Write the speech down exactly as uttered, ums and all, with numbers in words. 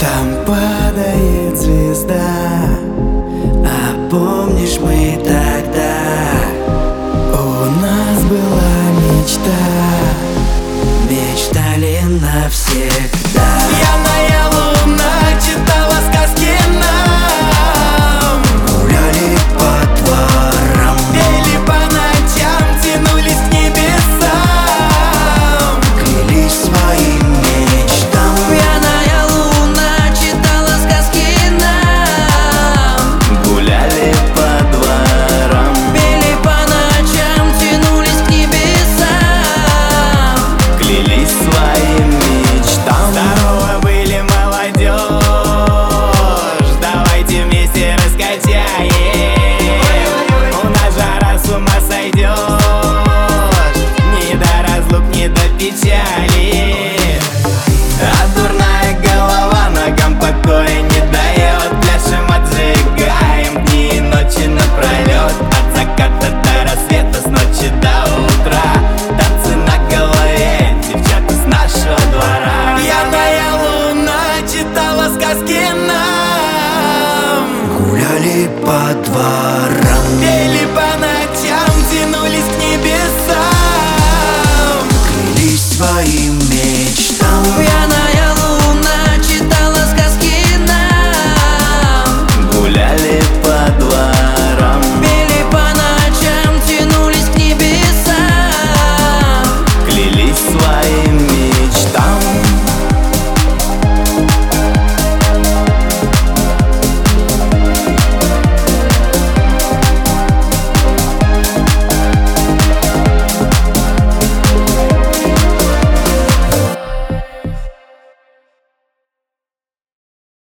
Там падает звезда, а помнишь, мы тогда, у нас была мечта, мечтали навсегда. Пьяная луна читала сказки нам, гуляли по дворам, пели по ночам, тянулись к небесам, клялись своим мечтам. Пьяная луна читала сказки нам, гуляли по дворам, пели по ночам, тянулись к небесам, клялись своим мечтам. Здорово были, молодежь, давайте вместе раскачаем. У нас жара, с ума сойдешь, ни до разлук, ни до печали. А дурная голова ногам покоя не дает. Пляшем, отжигаем дни и ночи напролет, от заката до рассвета, с ночи до утра. Танцы на голове, девчата с нашего двора. Пьяная луна читала сказки нам, гуляли по дворам.